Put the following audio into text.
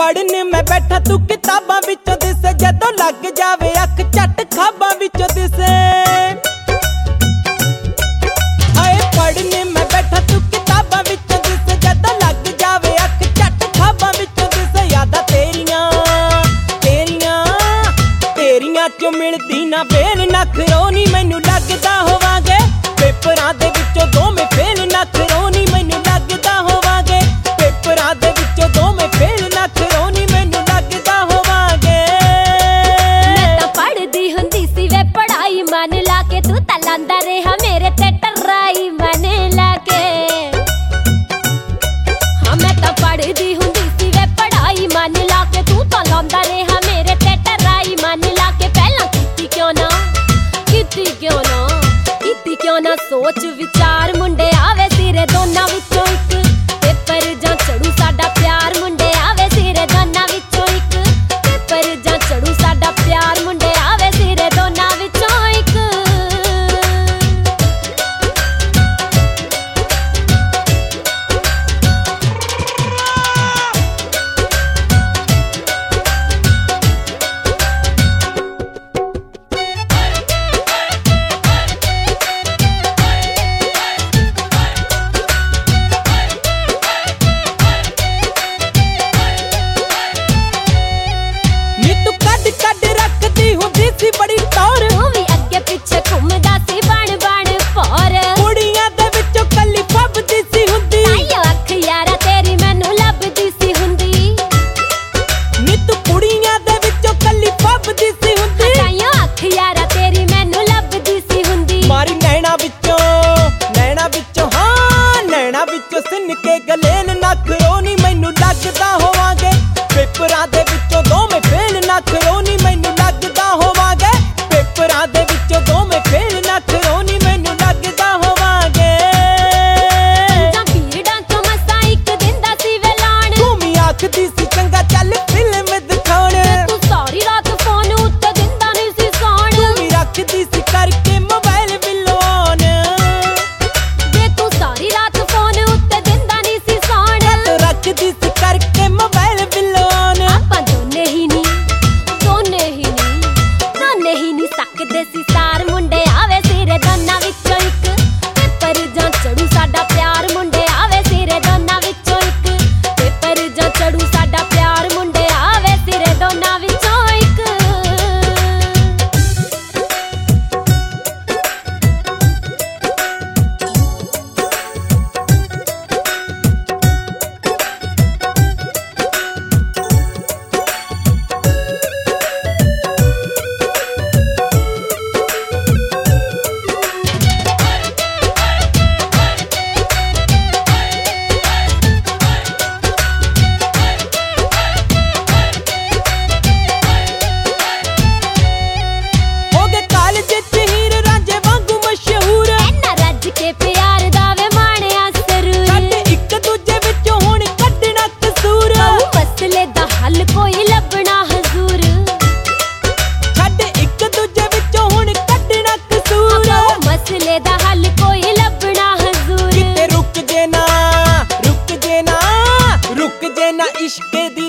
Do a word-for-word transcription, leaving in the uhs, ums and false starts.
पढ़ने मैं बैठा तू किताबां विचों दिसे, जदों लग जावे अख झट खाबां विचों दिसे। हाय पढ़ने मैं बैठा तू किताबां विचों दिसे, जदों लग जावे अख झट खाबां विचों दिसे। यादां तेरियां तेरियां तेरियां चों मिलदी ना बेल नखरो नी मैनू लगदा होवांगे पेपरां दे विचों दोवें फेल नखरो नी मैनू लगदा होवांगे पेपरां दे विचों दोवें फेल नखरो नी मैनू लगदा होवांगे। मैं तां पढ़दी हुंदी सी वे पढ़ाई मन ला के, तू तां लांदा रहा मेरे ते टर्राई मन ला के। हाँ मैं तां पढ़दी हुंदी सी वे पढ़ाई मन ला के, तू तां लांदा रहा मेरे ते टर्राई मन ला के। पहलां कीती क्यों ना कीती क्यों ना कीती क्यों ना सोच विचार मुंडे आवे सिरे दोनां विचों इक पेपर जां चढ़ू साडा प्यार मुंडे आवे सिरे दोनां विचों इक पेपर जां चढ़ू साडा प्यार मुंडे आवे सिरे दोनां विचों इक। बड़ी टौर तू भी अगे पीछे घूमदा सी बण बण भौर, कुड़ियां दे विचों कल्ली फबदी सी हुंदी। ताइयों अख यारा तेरी मैनू लभदी सी हुंदी, नी तू कुड़ियां दे विचों कल्ली फबदी सी हुंदी। ताइयों अख यारा तेरी मैनू लभदी सी हुंदी। मारी नैना विचों नैना विचों हाँ नैना विचों सिन के गलेल नखरो नी मैनू लगदा होवांगे पेपरां दे विचों दोवें फेल नखरो नी मैनू लगदा होवांगे पेपरां दे विचों दोवें फेल नखरो नी मैनू लगदा होवांगे। जां भीड़ां चों मसां इक दिन दा सी वे लाण, घूमी आखदी सी चंगा चल फिल्म दिखाउण। तू सारी रात फोन उत्ते दिंदा नहीं सी सौण, घूमी रखदी सी करके मोबाइल विलों ऑन। वे तू सारी रात फोन उत्ते दिंदा नहीं सी सौण, तो रखदी सी करके मोबाइल विलों ऑन। आपां दोने ही नी दोने ही नी दोने ही नी सकदे सी सार मुंडे आवे सिरे दोनां विचों इक पेपर जां चढ़ू साडा प्यार मुंडे आवे सिरे दोनां विचों इक पेपर जां चढ़ू साडा प्यार मुंडे आवे सिरे दोनां विचों इक। इश्क दी